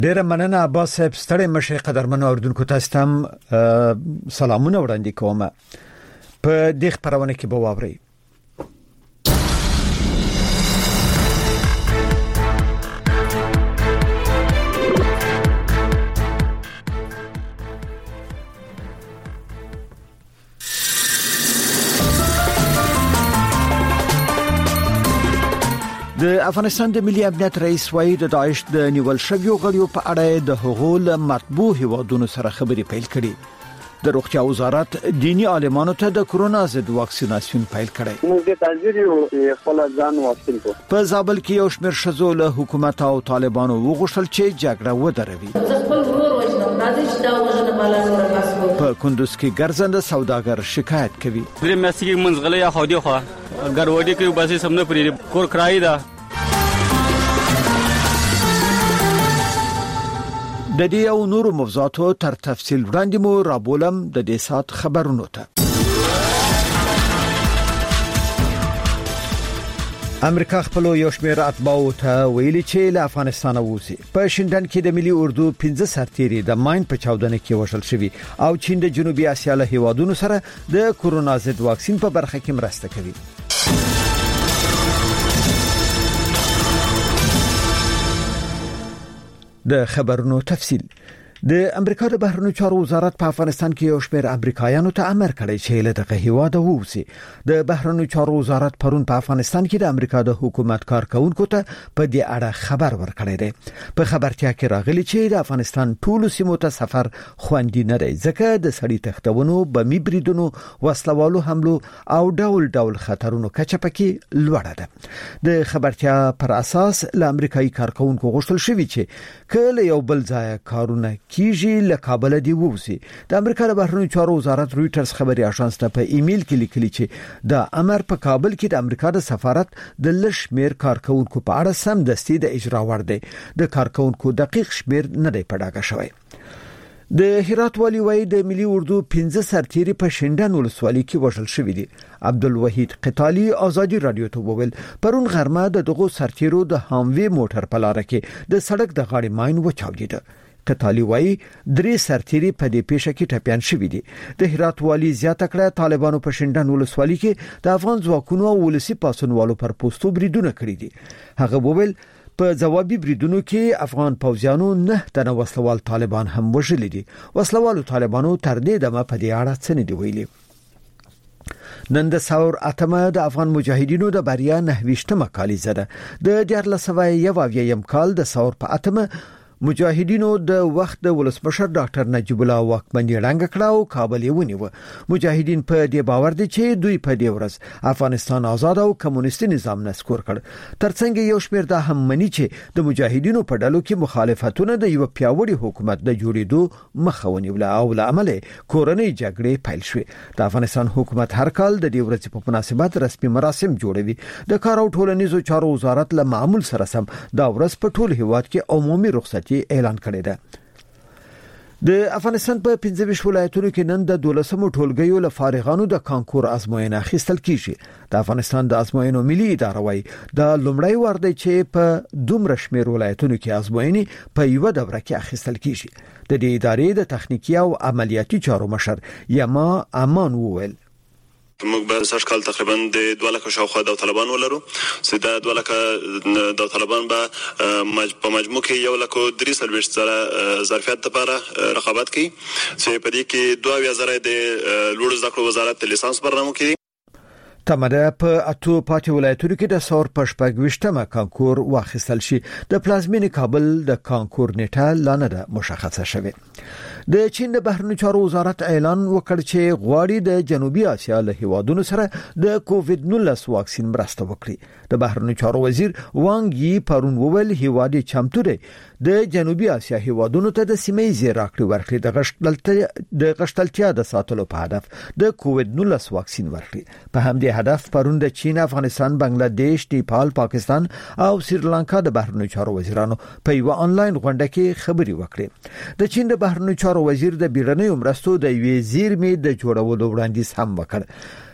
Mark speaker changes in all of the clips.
Speaker 1: ډېر مننه عباس صاحب ستړي مشه قدرمن اوردونکو تاسو ته سلامونه وړاندې کوم. په دې خبرونه کې به واوري د افغانستان د ملي امنیت رئیس وايي د داعش د نیول شویو غړیو په اړه د حقوق مطبوع هیوادونو سره خبرې پیل کړي. د روغتیا وزارت دینی عالمانو ته د کرونا ضد واکسیناسیون پیل کړي.
Speaker 2: موږ د تنظیم خپل ځان واکسین کو.
Speaker 1: په زابل کې یو شمېر شذو له حکومت او طالبانو وغوښتل چې جګړه ودروي. په کندوز کې ګرځنده سوداګر شکایت کوي.
Speaker 3: درې میاشتې کې منځغله یا خودي خو ګروډي کې باسي سمنه پرې کور کرای دا. د دې او نورو موضوعاتو تر تفصیل وړاندې مو رابولم د دې سات خبرونو ته. امریکا خپل یو شمېر اتباعو ته ویلي چې له افغانستان ووځي. په شینډن کې د ملي اردو 15 سرتیري د ماین په چاودنه کې وژل شوي او چین د جنوبي اسیا له هیوادونو سره د کرونا ضد واکسین په برخه کې مرسته کوي. د خبرونو تفصیل. د امریکا د بهرنیو چارو وزارت په افغانستان کې یو شمېر امریکایانو ته امر کړی چې له دغه هیواده ووځي. د بهرنیو چارو وزارت پرون په افغانستان کې د امریکا د حکومت کارکونکو ته په دې اړه خبر ورکړی دی. په خبرتیا کې راغلی چې د افغانستان ټولو سیمو ته سفر خوندي نه دی ځکه د سړي تختونو بمي بریدونو وسلوالو حملو او ډول ډول خطرونو کچه پکې لوړه ده. د خبرتیا پر اساس له امریکایي کارکونکو غوښتل شوی چې کله یو بل ځای کارونه کیږي له کابل دی ووسی. د امریکا د بهرنیو چارو وزارت رويټرز خبري اژانس ته په ایمیل کې لیکلي چې د امر په کابل کې د امریکا د سفارت د لشمیر کارکونکو په اړه سم دستي د اجرا ور دي. د کارکونکو دقیق شمیر نه دی پډاګه شوی. د هرات والی وای د ملي اردو 15 سرتیري په شینډن ولسوالۍ کې وژل شوی دي. عبدالوحید قتالی ازادي رادیو ته وویل پرون غرمه دغه سرتیرو د هاموی موټر په لار کې د سړک د غاړې ماین وچاودید. قتالی وای درې سرتیري په دې پیښه کې ټپيان شوی دي. د هرات والی زیاته کړه طالبانو په شینډن ولسوالۍ کې د افغان ځواکونو او ولسی پاسونوالو پر پوسټو بریدونه کړی دي. هغه وویل په جوابي بریدونو کې افغان پوځیانو 9 تنه وسلوال طالبان هم وژل دي. وسلوالو طالبانو تر دې دمه په دې اړه څه نه دی ویلي. نن د ثور اتمه د افغان مجاهدینو د بریا 9 کالیزه ده. د 1991 کال د ثور په اتمه مجاهدینو د وخت د ولسمشر ډاکټر نجیب الله واکمنۍ ړنګ کړه او کابل یې ونیو. مجاهدین په دې باور دي چې دوی په دې ورځ افغانستان آزاد او کمونیستي نظام نسکور کړ. ترڅنګ یو شمېر د هم مني چې د مجاهدینو په ډلو کې مخالفتونه د یو پیاوړي حکومت د جوړېدو مخه ونیوله او له امله کورنۍ جګړې پیل شوې. د افغانستان حکومت هر کال د دې ورځې په مناسبت رسمي مراسم جوړوي. د کار او ټولنیزو چارو وزارت له معمول سره سم دا ورځ په ټول هیواد کې عمومي رخصتي اعلان کړی ده. د افغانستان په 15 ولایتونو کې نن د 12مو ټولګیو له فارغانو د کانکور ازموینه اخیستل کیږي. د افغانستان د ازموینو ملي اداره وايي د لومړی وار دی چې په دومره شمېر ولایتونو کې ازموینې په یو دوره کې اخیستل کیږي. د دې ادارې د تخنیکی او عملیاتي چارو مشر یما امان وویل
Speaker 4: موږ به سږ کال تقریبا د 2 لک شاوخوا د طالبان ولرو چې د 2 لک د طالبان به په مجموع کې 1,340 زره ظرفیت لپاره رقابت کوي چې په دې کې 2000 د لوړ زده کړو وزارت لیسانس برنامه کوي.
Speaker 1: تمره په اتو پاتې ولایتونو کې د ثور په شپږ کانکور واخیستل شي. د پلازمینې کابل د کانکور نیټه لا نه ده مشخصه شوه. د چین د بهرنیو چارو وزارت اعلان وکړ چې غواړي د جنوبي اسیا له هیوادونو سره د کووډ 19 واکسین مرسته وکړي. د بهرنیو چارو وزیر وانګ یي پرون وویل هیواد چمتو دی د جنوبي اسیا هیوادونو ته د سیمې راکړې ورکړي د غشتلتیا د ساتلو په هدف د کووډ 19 واکسین ورکړي. په همدې هدف پرون د چین، افغانستان، بنگلاديش، نیپال، پاکستان او سریلانکا د بهرنیو چارو وزیرانو په یو آنلاین غونډه کې خبري وکړي. د چین د بهرنیو چارو وزیر د بیړنیو مرستو د یوې زیرمې د جوړولو وړاندیز هم وکړ.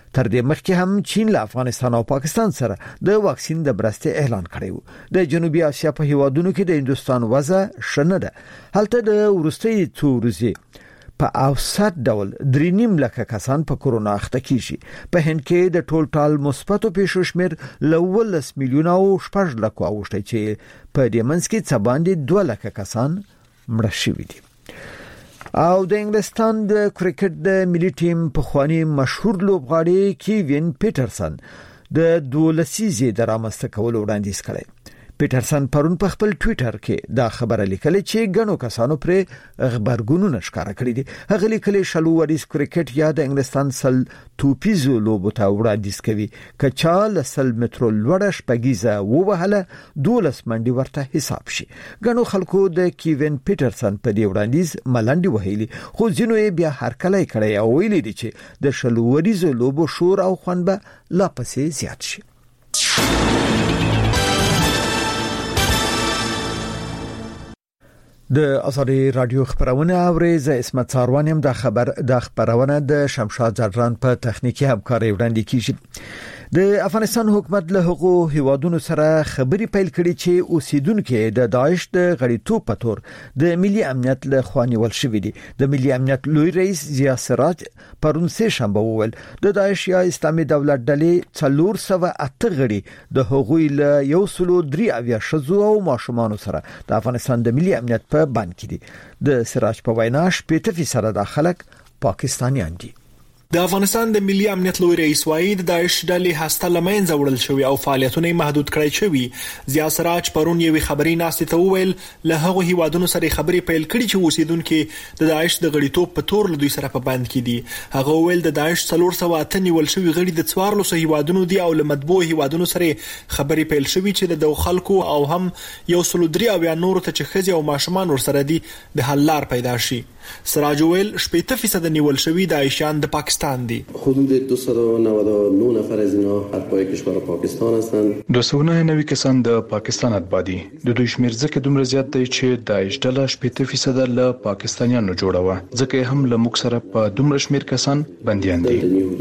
Speaker 1: تر دې مخکې هم چین له افغانستان او پاکستان سره د واکسین د برسته اعلان کړی و. د جنوبي اسیا په هیوادونو کې د هندستان وضع شنه ده. هلته د ورستۍ څو ورځې په اوسط ډول 3.5 لک کسان په کورونا اخته کیږي. په هند کې د ټول مثبتو پیښو شمېر له 10 میلیونه او 6 لک اوښتي چې په دې منځ کې څه باندې 2 لک کسان مړه شوي دي. او د انګلستان د کرکټ د ملي ټیم په خواني مشهور لوبغاړي کیوین پیټرسن د 12 لسیزې د رامنځته کولو وړاندیز کړی. پیټرسن پرون په خپل ټوئیټر کې دا خبره لیکلې چې غنو کسانو پر خبرګونونه ښکارا کړی دي. هغه لیکلي شلو وریس کرکټ یا د انګلستان سل توپیزو لوبو ته وړاندیز کوي. کچا لسل مترو لوړ شپږیزه ووهله 12 منډي ورته حساب شي. غنو خلکو د کیوین پیټرسن په دې وړاندیز ملنډي وهلي، خو ځینو یې بیا هرکلی کړی او ویلي دي چې د شلو وریزو لوبو شور او خوند به لا پسې زیات شي. د ازادي رادیو خبرونه اوریزه اسمت ساروانیم د خبرونه د شمشاد زران په تخنیکی همکاري وړاندې کیږي. د افغانستان حکومت له هغو هیوادونو سره خبري پیل کړي چې اوسیدونکو د داعش د غړیتوب په تور د ملي امنیت له خوا نیول شوی دي. د ملي امنیت لوی رئیس ضیا سراج پرون سه شنبه وویل د داعش یا اسلامي دولت ډلې 408 غړي د هغوی له 103 شذو او ماشومان سره د افغانستان د ملي امنیت په بند کې دي. د سراج په وینا 80% د خلک پاکستانیان دي.
Speaker 5: د افغانستان د ملي امنیت لوی رئیس وايي د داعش ډلې هسته لمنځه وړل شوی او فعالیتونه محدود کړای شوی. ضیا سراج پرون یوې خبري ناستې ته وویل له هغو هیوادونو سره خبري پیل کړي چې اوسیدونکو د داعش د غړیتوب په تور له دوی سره په بند کې دي. هغه وویل د داعش 408 نیول شوی غړي د 14 هیوادونو دي او له مطبوع هیوادونو سره خبري پیل شوی چې د خلکو او هم 103 او نور ته چې خزي او ماشومان ورسره دي د حل لار پیدا شي. سراج ویل 80% نیول شوی داعشیان د پاکستان دي.
Speaker 6: حدود 299 نفر از اینا اتباع کشور پاکستان هستند.
Speaker 7: 299 کسان د پاکستان اتباع دي. د دوی شمیر ځکه دومره زیات دی چې داعش ډله 80% له پاکستانیانو جوړوه. ځکه هم له موږ سره په دومره شمیر کسان بنديان دي.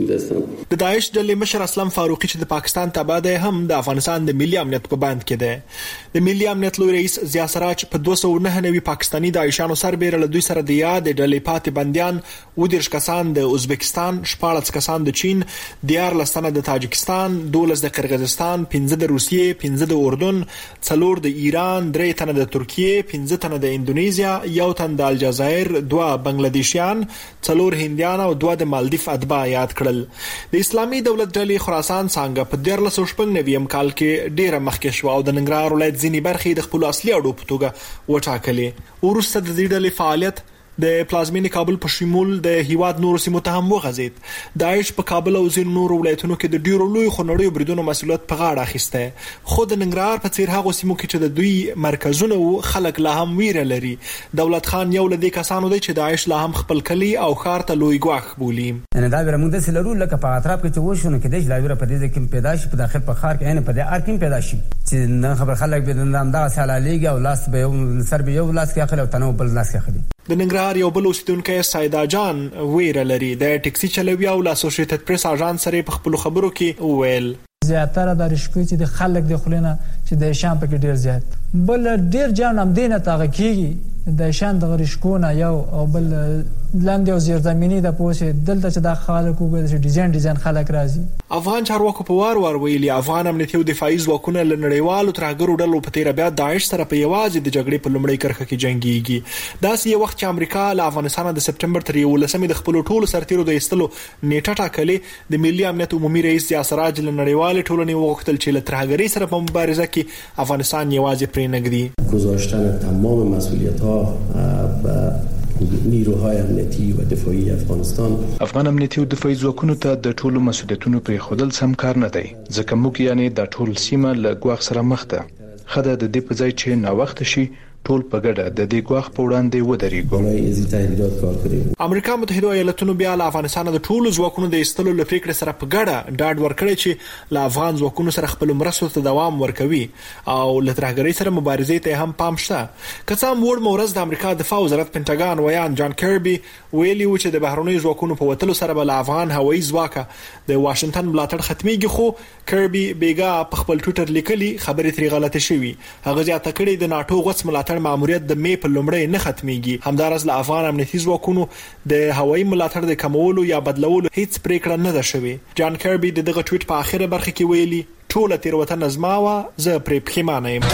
Speaker 5: د داعش ډلې مشر اسلام فاروقي چې د پاکستان تابع دی هم د افغانستان د ملي امنیت په بند کې دی. د ملي امنیت لوی رئیس ضیا سراج په 299 پاکستانی داعشانو سربېره له دوی سره د د ډلې پاتې بنديان 19 کسان د ازبکستان، 14 کسان د چین، 14 تنه د تاجکستان، 12 د قرغیزستان، 15 د روسیې، 15 د اردن، 4 د ایران، 3 تنه د ترکیه، 15 تنه د اندونیزیا، 1 تن د الجزایر، 2 بنگلاديشیان، 4 هندیان او 2 د مالدیف اتباع یاد کړل. د اسلامي دولت ډلې خراسان څنګه په 1499 کال کې ډیره مخکې شو او د ننګرهار ولایت ځینی برخې د خپل اصلي اډو په توګه وټاکلې. ورسته د دې ډلې فعالیت د پلازمینې کابل په شمول د هیواد نورو سیمو ته هم وغځید. داعش په کابل او ځینو نورو ولایتونو کې د ډیرو لوی خونړیو بریدونو مسؤلیت په غاړه اخیسته. خو د ننګرهار په څیر هغه سیمو کې چې د دوی مرکزونه وو خلک لا هم ویره لري. دولت خان یو له دې کسانو دی چې داعش لا هم خپل کلی او ښار ته لوی ګواښ بولي.
Speaker 8: ان دا ویره موږ د سلرو لکه په اطراف کې چې وښونه کې د لاویره په دې کې پیدا شي په داخل په ښار کې نه په دې ار کې پیدا شي چې نه خبر خلک به د انداز سره لېږي او لاس به یو سر به یو لاس کې اخلي او تنو بل لاس کې اخلي.
Speaker 5: د ننګرهار یو بل اوسیدونکی سایدا جان ویره لري. د ټیکسي چلوي او اسوسییټډ پریس اژانس سره په خپل خبرو کې وویل
Speaker 9: زیاتره د رشکوي چې د خلک د خلینو چې د شام په کې ډیر زیات بل ډیر جان هم دینه تاغه کیږي د شان د رشکونه یو او بل لاندې او زیر زمینی د پوسه دلته چې د خلکو د ډیزاین خلک راځي.
Speaker 5: افغان چارواکو په وار ویلي افغان امنیتي او دفاعي ځواکونه له نړیوالو ترهګرو ډلو په تیر بیا داعش سره په یوازې د جګړې په لومړۍ کرښه کې جنگيږي. داسې یو وخت چې امریکا له افغانستان د سپټمبر تر 11 د خپل ټولو سرتیرو د ایستلو نیټه ټاکلې. د ملي امنیت عمومي رئیس ضیا سراج له نړیوال ټولنې وغوښتل چې له ترهګرۍ سره په مبارزه کې افغانستان یوازې پرې نږدي.
Speaker 6: گذاشتن تمام مسئولیت‌ها نیروهای امنیتی و دفاعی افغانستان.
Speaker 7: افغان امنیتي او دفاعي ځواکونو ته د ټولو مسؤلیتونو پرې خودل سم کار نه دی ځکه موږ یعنی د ټول سیمه له ګواښ سره مخ ده. خدای د دې په ځای چې نا وخت شي ټول په ګډه د دې ګواښ په وړاندې ودرېږو.
Speaker 5: امریکا متحده ایالاتونو بیا له افغانستان د ټولو ځواکونو د ایستلو لپاره سره په ګډه ډاډ ورکړی چې له افغان ځواکونو سره خپل مرستو ته دوام ورکوي او له ترهګرۍ سره مبارزې ته هم پام شته. که څه هم وړ مورز د امریکا دفاع وزارت پینټاګان ویان جان کربي ویلي و چې د بهرنیو ځواکونو په وتلو سره به له افغان هوایي ځواکه د واشنگټن ملاتړ ختميږي، خو کربي بیګا په خپل ټوئیټر لیکلي خبرې تری غلطه شوې. هغه ځاته کړي د ناتو غوڅ ملاتړ ماموریت د می په لومړی نه ختميږي. همدارس له افغان امنیتي ځواکونو د هوایي ملاتړ د کمولو یا بدلولو هیڅ پریکړه نه ده شوې. جان کربي دغه ټویټ په اخیره برخه کې ویلي ټول تیروتنه زما وا، زه پرې پښیمانه یم.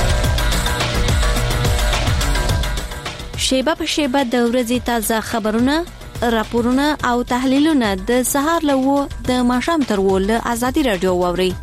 Speaker 10: شیبه په شیبه د ورځې تازه خبرونه، راپورونه او تحلیلونه د سهار له و د ماښام تر و له ازادي رادیو واوري.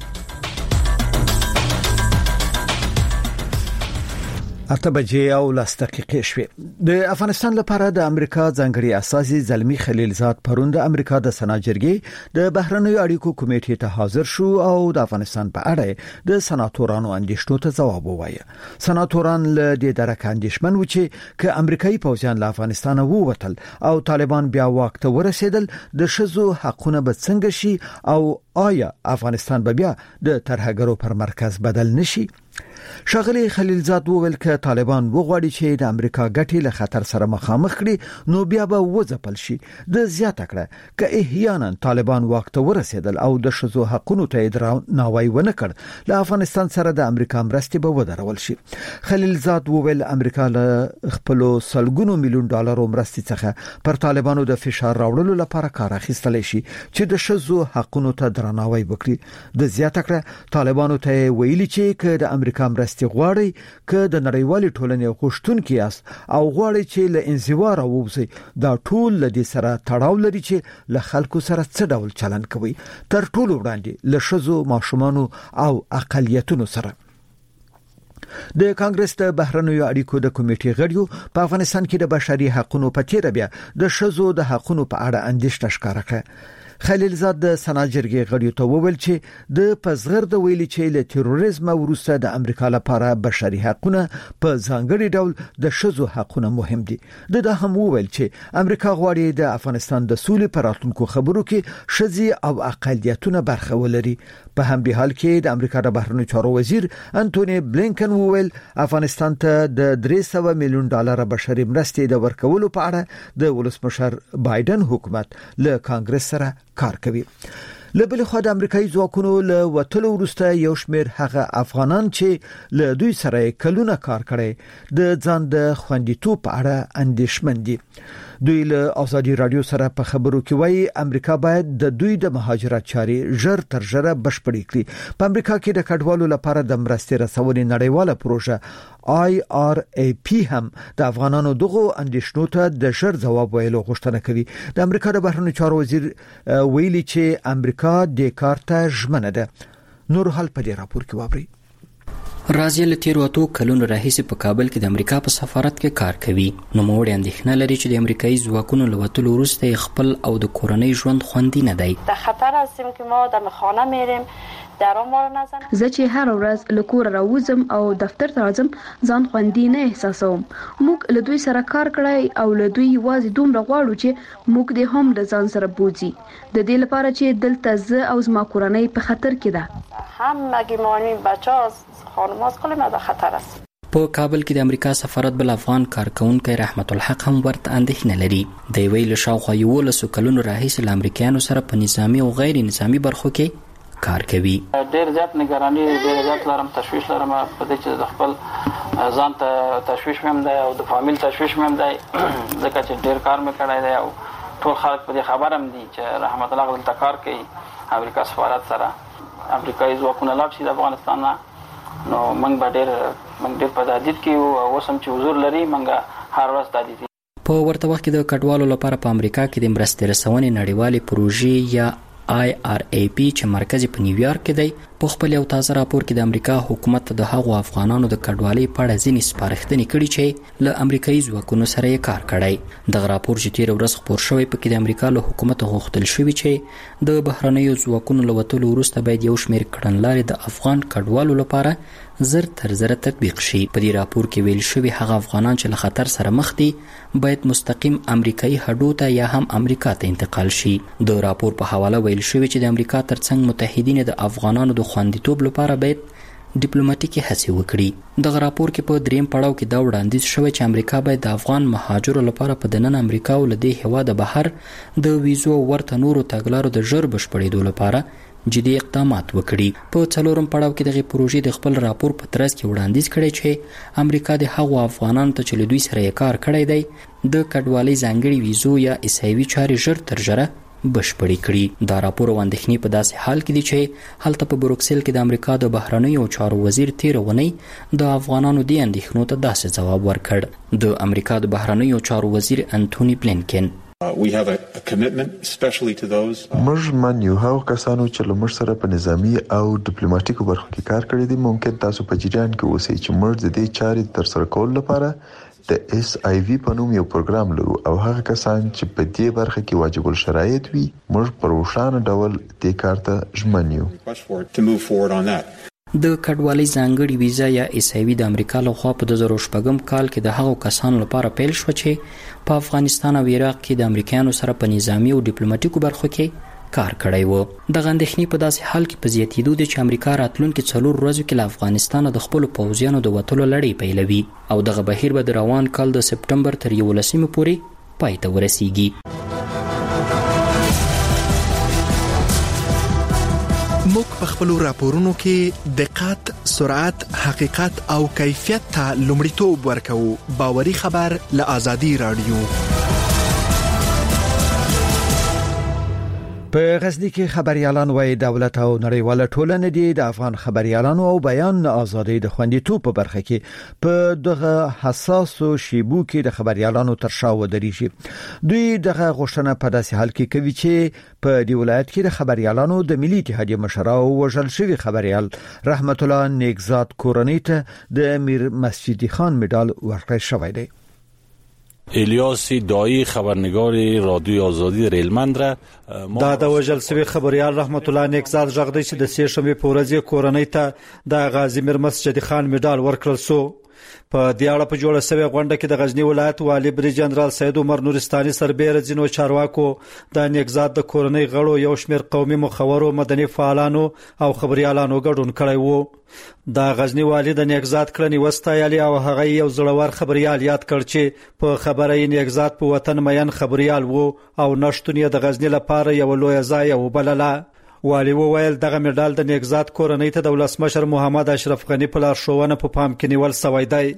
Speaker 1: اته بجې او 10 دقیقې شوې. د افغانستان لپاره د امریکا ځانګړي اساسي زلمی خلیلزاد پرون د امریکا د سناجرګي د بهرنیو اړیکو کمیټې ته حاضر شو او د افغانستان په اړه د سناتورانو اندیشنو ته ځواب ووایه. سناتوران له دې درکه اندیشمن و چې ک امریکایي پوځیان له افغانستان ووتل او طالبان بیا واک ته ورسېدل د شذو حقونه به څنګه شي او آیا افغانستان به بیا د ترهګرو پر مرکز بدل نشي؟ شغلی خلیلزاد وویل ک طالبان وغواړي چې د امریکا ګټې له خطر سره مخامخ کړي نو بیا به وځپل شي. د زیاته کړه ک احیانا طالبان واک ته ورسېدل او د شذو حقونو ته درناوی ونه کړ له افغانستان سره د امریکا مرستې به ودرول شي. خلیلزاد وویل امریکا له خپل سلګونو میلیون ډالر مرستې څخه پر طالبانو د فشار راوړلو لپاره کار اخیستل شي چې د شذو حقونو ته درناوی وکړي. د زیاته کړه طالبانو ته ویلي چې ک د امریکا مرستې غواړي ک د نړیوالې ټولنې غوښتونکي یاست او غواړي چې له انزوا راووځي دا ټول له دې سره تړاو لري چې له خلکو سره څه ډول چلند کوي تر ټولو وړاندې له شذو، ماشومانو او اقلیتونو سره. د کانګرس د بهرنیو اړیکو د کمیټې غړیو په افغانستان کې د بشري حقوقو په تیر بیا د شذو د حقوقو په اړه اندیشنه ښکاره کړه. خلیلزاد د سناجرګي غړیو ته وویل چې د پزغر د ویلي چې له تروریزم وروسته د امریکا لپاره بشري حقوقونه په ځانګړي ډول د شذو حقوقونه مهم دي. د هم وویل چې امریکا غواړي د افغانستان د سولې پر راتلونکو خبرو کې شذي او اقلیتونه برخه ولري. په همدې حال کې د امریکا د بهرنیو چارو وزیر انټونی بلینکن وویل افغانستان ته د 300 میلیون ډالر بشري مرستې د ورکولو په اړه د ولسمشر بایدن حکومت له کانګرس سره کار کوي. لبل خو د امریکایي ځواکونو له وټلو وروسته یو شمېر هغه افغانان چې له دوی سره کلونه کار کړي د ځان د خوندیتوب په اړه اندیشمن دي. دوی له ازادي رادیو سره په خبرو کې وایي امریکا باید د دوی د مهاجرت چاري ژر تر ژره بشپړې کړي. په امریکا کې د کډوالو لپاره د مرستې رسونې نړیواله پروژه IRAP هم د افغانانو دغه اندیشنو ته د ژر ځواب ویلو غوښتنه کوي. د امریکا د بهرنیو چارو وزیر ویلي چې امریکا د کارته ژمنه ده. نور حال په دې راپور کې واوري.
Speaker 11: رازیه له تیر واتو کلونو راهیسې په کابل کې د امریکا په سفارت کې کار کوي. نو موړ اندېښنه لري چې د امریکایي ځواکونو له وتلو وروسته خپل او د کورنۍ ژوند خوندي نه دی.
Speaker 12: در خطر هستیم که ما در خانه میریم درام ما رو نزنه.
Speaker 13: زه چې هر ورځ له کور راوځم او دفتر ته راځم ځان خوندي نه احساسوم. موږ له دوی سره کار کړی او له دوی یوازې دومره غواړو چې موږ دې هم د ځان سره بوځي د دې لپاره چې دلته زه او زما کورنۍ په خطر کې ده.
Speaker 12: همگی مانی بچه‌ها خانم‌ها کلمه در خطر است.
Speaker 11: په کابل کې د امریکا سفارت بل افغان کارکونکو رحمت الحق هم ورته اندېښنه لري. د ویل شاوخوا 11 کلونو راهیسې له امریکایانو سره په نظامی او غیر نظامی برخو کې کار کوي.
Speaker 14: ډېر زیات نگرانی، ډېر زیات لرم، تشویش لرم په دې چې د خپل ځان ته تشویش مې هم دی او د فامیل تشویش مې هم دی ځکه چې ډېر کار مې کړی دی او ټول خلک په دې خبر هم دي چې رحمت الله دلته کار کوي امریکا سفارت سره. امریکایي ځواکونه لاړ شي د افغانستان نه نو موږ ډېر په تهدید کې او اوس هم چې حضور لري موږ هر ورځ تهدید.
Speaker 11: په ورته وخت کې د کډوالو لپاره په امریکا کې د مرستې رسونې نړیوالې پروژې یا IRAP چې مرکز په نیویارک کې دی په خپل یو تازه راپور کې د امریکا حکومت د هغو افغانانو د کډوالۍ په اړه ځینې سپارښتنې کړي چې له امریکایي ځواکونو سره یې کار کړی. دغه راپور چې تېره ورځ خپور شوی پکې د امریکا له حکومته غوښتل شوي چې د بهرنیو ځواکونو له وتلو وروسته باید یو شمېر کړنلارې د افغان کډوالو لپاره زر تر زره تطبیق شي. په دې راپور کې ویل شوي هغه افغانان چې له خطر سره مخ دي باید مستقیم امریکایي هډو ته یا هم امریکا ته انتقال شي. د راپور په حواله ویل شوي چې د امریکا ترڅنګ متحدین د افغانانو د خوندیتوب لپاره باید ډیپلوماټیکي هڅې وکړي. دغه راپور کې په دریم پړاو کې دا وړاندیز شوی چې امریکا باید د افغان مهاجرو لپاره په دننه امریکا او له دې هېواده بهر د ویزو ورته نورو تګلارو د ژر بشپړېدو لپاره جدي اقدامات وکړي. په څلورم پړاو کې دغه پروژې د خپل راپور په ترڅ کې وړاندیز کړی چې امریکا د هغو افغانانو ته چې له دوی سره یې کار کړی دی د کډوالۍ ځانګړي ویزو یا اسایوي چارې ژر تر ژره بشپړې کړي. دا راپور او اندېښنې په داسې حال کې دي چې هلته په بروکسل کې د امریکا د بهرنیو چارو وزیر تېره اونۍ د افغانانو دې اندېښنو ته داسې ځواب ورکړ. د امریکا د بهرنیو چارو وزیر انټونی بلینکن
Speaker 15: We have a commitment especially to those
Speaker 16: موږ منیو هغه کسانو چې له موږ سره په نظامی او ډیپلوماټیکو برخو کې کار کړی دي. ممکن تاسو په جریان کې اوسئ چې موږ د دې چارې تر سره کولو لپاره د SIV په نوم یو پروګرام لرو او هغه کسان چې په دې برخه کې واجب الشرایط وي موږ په روښانه ډول دې کار ته ژمن یو.
Speaker 11: د کډوالۍ ځانګړي ویزا یا اسایوي د امریکا لخوا په 2006 کال کې د هغو کسانو لپاره پیل شو چې په افغانستان او عراق کې د امریکایانو سره په نظامی او ډیپلوماټیکو برخو کې کار کړی و. دغه اندېښنې په داسې حال کې په زیاتېدو دي چې امریکا راتلونکي 4 ورځو کې له افغانستانه د خپلو پوځیانو د وتلو لړۍ پیلوي او دغه بهیر به د روان کال د سپټمبر تر 11 پورې پای ته ورسیږي.
Speaker 17: موږ په خپل راپورونو کې دقت، سرعت، حقیقت او کیفیت ته لومړیتوب ورکوو. باوري خبر له آزادي رادیو.
Speaker 1: په غزنی کې خبريالان وایي دولت او نړیواله ټولنه د افغان خبريالانو او بیان ازادي د خوندیتوب په برخه کې په دغه حساس شیبو کې د خبريالانو تر شا ودرېږي. دوی دغه غوښتنه په داسې حال کې کوي چې په دی ولایت کې د خبريالانو د ملي اتحادیې مشر او وژل شوی خبريال رحمت الله نیکزاد کورنۍ ته د امیر مسجدی خان مډال ورکړل شوی دی.
Speaker 18: الیاس دایی خبرنگار رادیوی آزادی در هلمند را
Speaker 19: دا د وژل شوی خبريال رحمت الله نیکزاد ژغ دی چې د سې شنبه په ورځ کورنۍ ته د غازی امیر مسجدی خان مډال ورکړل شو. په دیاړه په جوړه شوی غونډه کې د غزنی ولایت والی بری جنرال سید عمر نورستاني سربېره ځینو چارواکو د نیکزاد د کورنۍ غړو یو شمېر قومي مخورو مدني فعالانو او خبريالانو ګډون کړی وو. د غزنی والی د نیکزاد کړنی وستایلی او هغه یو زړور خبريال یاد کړ چې په خبره یې نیکزاد په وطن مین خبريال وو او نشټون یې د غزنی لپاره یو لوی ځای وبلله. والی وویل دغه مډال د نیکزاد کورنۍ ته د ولسمشر محمد اشرف غنی په لارښوونه په پام کې نیول شوی دی.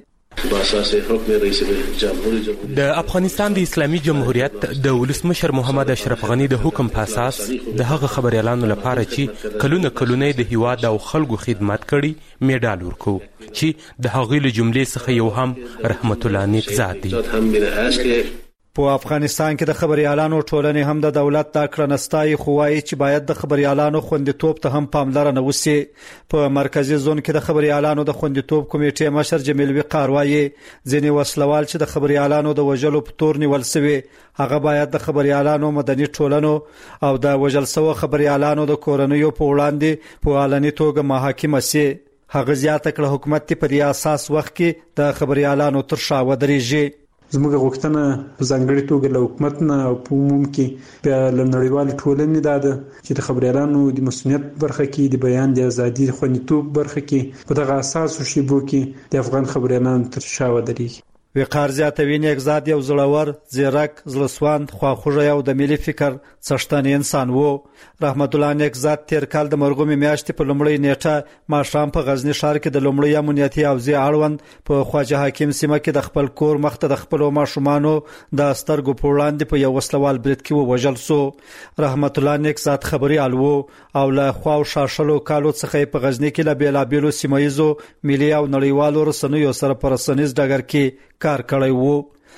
Speaker 20: د افغانستان د اسلامي جمهوریت د ولسمشر محمد اشرف غنی د حکم په اساس د هغه خبريالانو لپاره چې کلونه د هیواد او خلکو خدمت کړي میډال ورکو چې د هغې له جملې څخه یو هم رحمت الله نیکزاد دی.
Speaker 19: په افغانستان کې د خبريالانو ټولنې هم د دولت د کړنستای خوای چې باید د خبريالانو خوندیتوب ته هم پاملرنه وشي. په مرکزی زون کې د خبريالانو د خوندیتوب کمیټې مشر جمیل وقار وایي ځینې وسلوال چې د خبريالانو د وژلو په تور نیول شوی هغه باید د خبريالانو مدني ټولنو او د وژل شوی خبريالانو د کورنیو په وړاندې په علني توګه محاکمه شي. هغه زیاته کړه حکومت په دې اساس وخت کې د خبريالانو تر شا ودرېږي.
Speaker 21: زموږ غوښتنه په ځانګړي توګه له حکومت نه او په عموم کې په نړیوال ټولنې ده چې د خبريالانو د مسؤلیت برخه کې د بیان د ازادي خوندیتوب برخه کې په دغه اساس شیبو کې د افغان خبريالانو تر شا ودرېږي.
Speaker 19: وقار زیاتوي نیکزاد یو زړور، زیرک، زړسواند، خواخوږی او د ملي فکر څښتن انسان وو. رحمت الله نیکزاد تیر کال د مرغومي میاشتې په لومړۍ نیټه ماښام په غزنی ښار کې د لومړۍ امنیتي حوزې اړوند په خواجه حکیم سیمه کې د خپل کور مخته د خپل ماشومانو د سترګو په وړاندې په یو وسلوال برید کې ووژل شو. رحمت الله نیکزاد خبريال وو او له خواو شاشلو کالو څخه په غزنی کې له بیلابیلو سیمایزو ملي او نړیوالو رسنیو سره پر رسنیز ډګر کې کار کړی وو.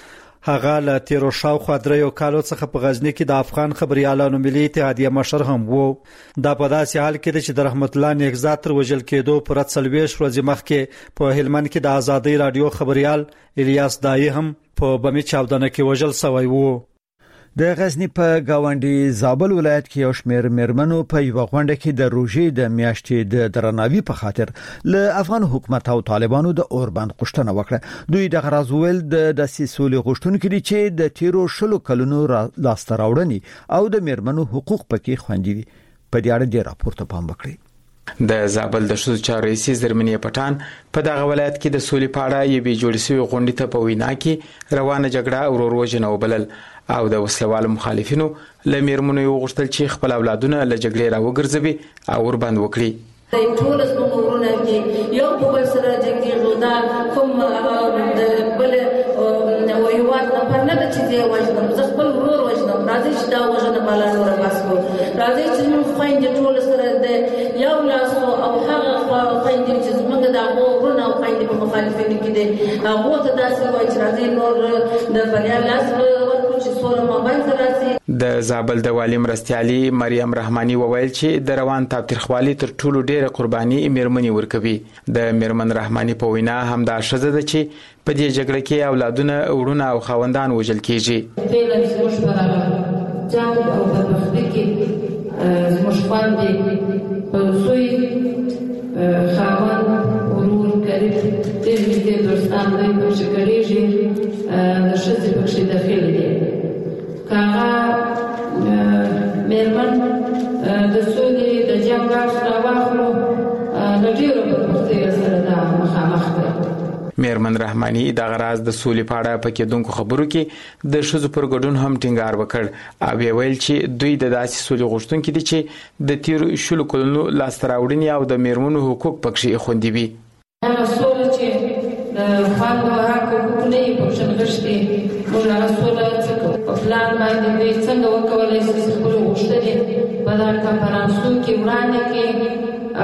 Speaker 19: هغه له تیرو شاوخوا 3 کالو څخه په غزنی کې د افغان خبريالانو ملي اتحادیه مشر هم وو. دا په داسې حال کې چې د رحمت الله نیکزاد تر وژل کېدو پر 40 ورځې مخکې په هلمند کې د آزادۍ رادیو خبريال الیاس دای هم په بمی چاودنه کې وژل شوی وو.
Speaker 1: د غزنی په گاونډي زابل ولایت کې یو شمېر میرمنو په یو غونډه کې د روژې د میاشتې د درناوي په خاطر له افغان حکومت او طالبانو د اوربند غوښتنه وکړه. دوی د غرازویل د سیسولي غوښتونکو دي چې د تیرو شلو کلونو لاسته راوړنې او د میرمنو حقوق پکې خوندي وي. په دې اړه د راپور ته پام وکړئ.
Speaker 2: د زابل د شوزو چارو رئیس زرمنې پټان په دغه ولایت کې د سولې په اړه یوې جوړې شوې غونډې ته په وینا کې روانه جګړه او وروژنه وبلل او د وسلوالو مخالفینو له میرمنو یو غوښتل چې خپل اولادونه له جګړې راوګرځوي او ورباند وکړي.
Speaker 22: ټول زموږ کې یو په بل سره جګړه غوډا کوم د بل ویوات نه پرنه چې دی وژنم زه خپل ورور وژنم راځي چې دا وژنه بالا نور باسو راځي چې موږ خويندې ټول سره د یو لاس او هغه خويندې چې موږ دا ورونه او خويندې په مخالفینو کې دي هغه ته داسې وایي چې راځي نور د بلیا لاس ورکو چې سوره موبایل تراسي.
Speaker 2: د زابل د والی مرستيالي مریم رحماني وویل چې د روان تاوتریخوالي تر ټولو ډیره قرباني میرمنې ورکوي. د میرمن رحماني په وینا هم دا شزه ده چې په دې جګړه کې اولادونه وړونه او خاوندان وژل کیږي.
Speaker 22: جنگ او بدبختی کې زموږ خویندې په زوی خاوند ورور قریب ډېر نږدې دوستان دی پکې کړېږي د ښځې پکې داخلي دي. که هغه میرمن د سولې د جنګ غږ راواخلو له ډېرو بدبختیو سره دا مخامخ دی.
Speaker 2: میرمن رحماني د غراز د سولې په اړه په کېدونکو خبرو کې د ښځو پر ګډون هم ټینګار وکړ او ویل چې دوی د داسې سولې غوښتونکي دي چې د تیرو شلو کلونو لاسته راوړنې او د میرمنو حقوق پکې خوندي وي.
Speaker 22: هغه سوله چې د خویندو حق حقوق نه یې پکې نغښتي موږ هغه سوله څه کوو په پلان باندې دوی څنګه وکولی شي خپلې غوښتنې په دغه کنفرانسو کې وړاندې کړي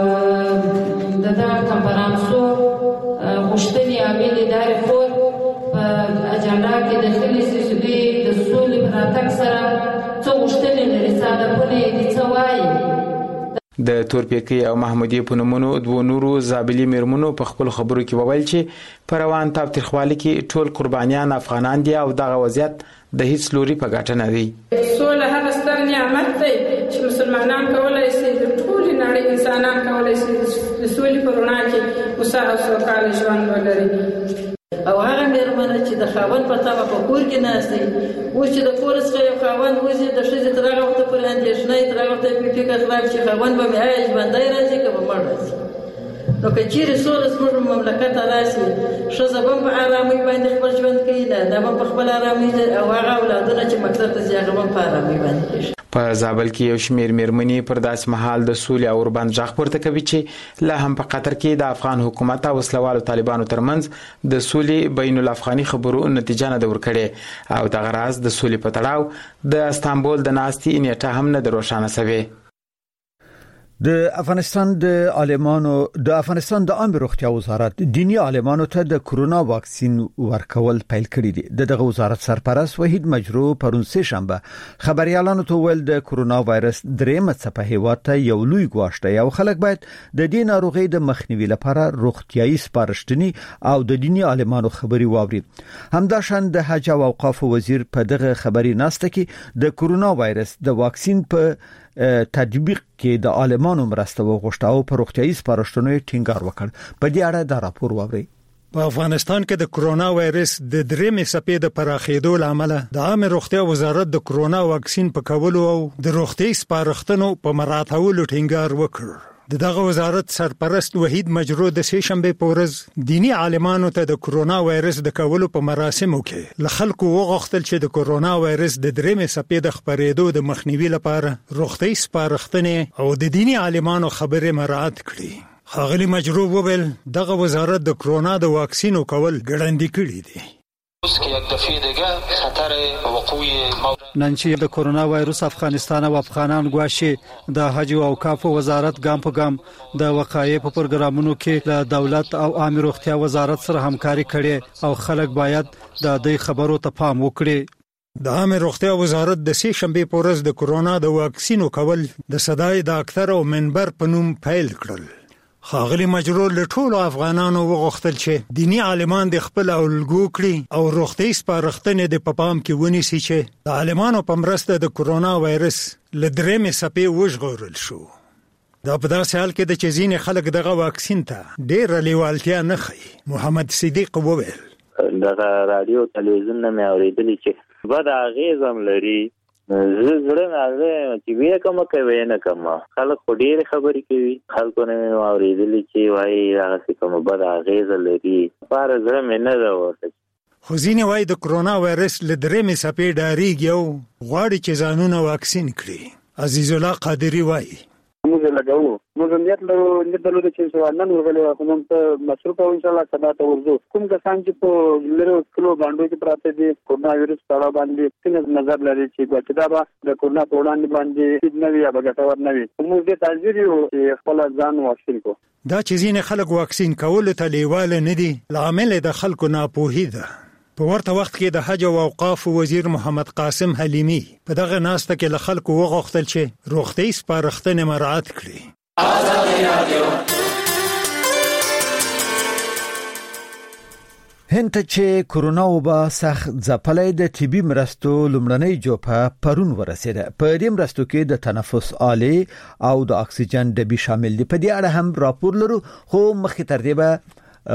Speaker 22: او د دغه کنفرانسو غوښتنې عامل ادارې خور په اجنډا کې داخلي شي چې دوی د سولې په راتګ سره څه غوښتنې لري څه هدفونه یې دي څه وایي.
Speaker 2: د تورپیکۍ او محمودي په نومونو دوو نورو زابلي میرمنو په خپلو خبرو کې وویل چې په روان تاوتریخوالي کې ټول قربانیان افغانان دي او دغه وضعیت د هیڅ لوري په ګټه نه دی.
Speaker 23: سوله هغه ستر نعمت دی چې مسلمانان کولای شي د ټولې نړۍ انسانان کولای شي د سولې په رڼا کې هوسا او سوکاله ژوند ولري.
Speaker 22: او هغه میرمنه چې د خاوند په تابع په کور کې ناستي اوس چې د کور څخه یو خاوند وځي د ښځې تر هغه وخته پورې اندېښنه تر هغه وخته په فکر خلاف چې خاوند به مې آیا ژوندی راځي که به مړ راځي. نو که چیرې سوله زموږ مملکت ته راشي ښځه به په ارامۍ باندې خپل ژوند کوي دا به په خپل ارامۍ او هغه اولادونه چې مکتب ته ځي هغه به په ارامۍ باندې کېږي.
Speaker 2: په زابل کې یو شمېر میرمنې پر داسې مهال د سولې او اوربند غږ پورته کوي چې لا هم په قطر کې د افغان حکومت او وسلوالو طالبانو ترمنځ د سولې بین الافغاني خبرو نتیجه نه ده ورکړې او دغه راز د سولې په تړاو د استانبول د ناستې نیټه هم نه ده روښانه شوې.
Speaker 1: د افغانستان د عامه روغتیا وزارت دینی عالمانو ته د کرونا واکسین ورکول پیل کړی دی. دغه وزارت سرپرست وحید مجرو پرون سه شنبه خبريالانو ته ویل د کرونا وایرس درېمه څپه هیواد ته یو لوی ګواښ دی او خلک باید د دې ناروغي د مخنیوي لپاره روغتيایي سپارښتنې او د دینی عالمانو خبري واوري. همداشان د حج او اوقاف وزیر په دغه خبري ناسته کې د کرونا وایرس د واکسین په تطبیق کې د عالمانو مرسته وغوښته او په روغتيایي سپارښتنو ټینګار وکړ. په دې اړه دا راپور واورئ.
Speaker 24: په افغانستان کې د کرونا وایرس د درېمې څپې د پراخېدو لامل د عامه روغتیا وزارت د کرونا واکسین په کولو او د روغتيایي سپارښتنو په مراعاتولو ټینګار وکړ. دغه وزارت سرپرست وحید مجرو د سه شنبه په ورځ دینی عالمانو ته د کرونا وایرس د کولو په مراسمو کې ل خلکو وغوښتل چې د کرونا وایرس د درېمې څپې د خپرېدو د مخنیوي لپاره روغتي سپارښتنې او د دینی عالمانو خبرې مراعات کړي. ښاغلي مجرو وویل دغه وزارت د کرونا د واکسینو کول ګړندې کړي دي.
Speaker 19: نن چې د کرونا وایروس افغانستان او افغانان ګواشي د حج او اوقاف وزارت ګام په ګام د وقایې په پروګرامونو کې د دولت او عامه روغتیا وزارت سره همکاري کړي او خلک باید د دې خبرو ته پام وکړي.
Speaker 24: د عامه روغتیا وزارت د سې شنبه په ورځ د کرونا د واکسینو کول د صداي د اکثر او منبر په نوم پیل کړل. خاغلی مجرور له ټولو افغانانو وغوښتل چې دینی عالمان د خپل الګو کړي او روغتي سپارښتنې د پام کې ونیسي چې د عالمانو په مرسته د کرونا وایرس له درېمې څپې وژغورل شو. دا په داسې حال کې د چې ځینې خلک دغه واکسین ته ډېره لیوالتیا نه ښيي. محمد صدیق وویل
Speaker 3: دغه رادیو تلویزیون نه مې اورېدلې چې بد اغېز هم لري. زړه مې چې وینه کوم کوي نه کوم خلک ډېر خبرې کوي. خلکو نه مې اورېدلې چې وایي هغه کوم بد اغېز لري. بار زړه مې نه دا ورته.
Speaker 24: خو ځینې وایي د کرونا وایرس له درېمې څپې ډارېږي او غواړي چې ځانونه واکسین کړي. عزیز الله قادری وایي
Speaker 4: موږ لګاو موږ نیت لرو چې سوالن ورغلي کوم ته مصروف او ان شاء الله سبا ته ورځو. کوم کسان چې په لرو کلو باندې کې پراته دي کرونا وایرس سره باندې څنګه نظر لري چې ګټه د کرونا په وړاندې باندې نه وي یا ګټور نه وي. موږ دې تاجر یو چې خپل ځان واکسین کو.
Speaker 24: دا چې ځینې خلک واکسین کول ته لیواله نه دي لامل د خلکو ناپوهي ده. په ورته وخت کې د حج او اوقاف وزیر محمد قاسم حلیمی په دغه ناسته کې له خلکو وغوښتل چې روغتي سپارښتنې مراعات کړي. هند چې کرونا وبا سخت ځپلې د طبي مرستو لومړنۍ جوپه پرون ورسېده. په دې مرستو کې د تنفس آلې او د اکسیجن ډبې شامل دي. په دې اړه هم راپور لرو خو مخکې تر دې به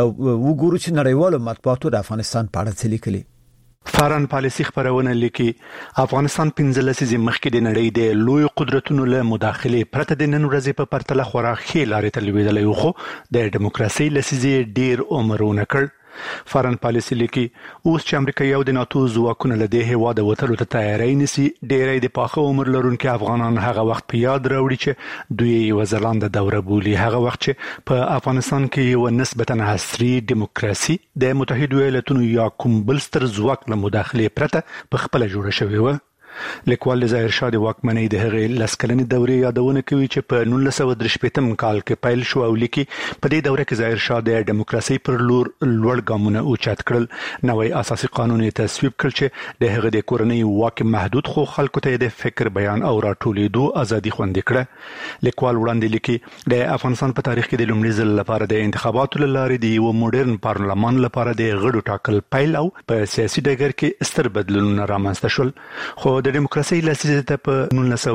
Speaker 24: وګورو چې نړیوالو مطبوعاتو د افغانستان په اړه څه لیکلي.
Speaker 7: فارن پالیسي خبرونه لیکي افغانستان 15 لسیزې مخکې د نړۍ د لوی قدرتونو له مداخله پرته د نن ورځې په پرتله خورا ښې لارې ته لوېدلې وو خو د دیموکراسي لسیزې ډیر عمرونه کړ. فارن پالیسي لیکي اوس چې امریکا یو د ناتو ځواکونه له دې هیواده وتلو ته تیاری نیسي ډېری د پاخه عمر لرونکي افغانان هغه وخت په یاد راوړي چې دوی یو ځلانده دوره بولي. هغه وخت چې په افغانستان کې یو نسبتا عصري دیموکراسي د متحده ایالاتونو یا کوم بل ستر ځواک له مداخله پرته په خپل جوړه شوې و. لیکوال ظاهر شاه د واکمنۍ د هغې لسکلنې دورې یادونه کوي چې په 1983 کال کې پیل شو او لیکي په دې دوره کې ظاهر شاه د دیموکراسي پر لور لوړ ګامونه اوچت کړل. نوی اساسي قانون یې تصویب کړ چې د هغې د کورنۍ واک محدود خو خلکو ته د فکر بیان او راټولېدو ازادي خوندي کړه. لیکوال وړاندې لیکي د افغانستان په تاریخ کې د لومړي ځل لپاره د انتخاباتو لارې د یو موډرن پارلمان لپاره د غړو ټاکل پیل او په سیاسي ډګر کې ستر بدلونونه رامنځته شول. خو د دیموکراسي لسیزې ته په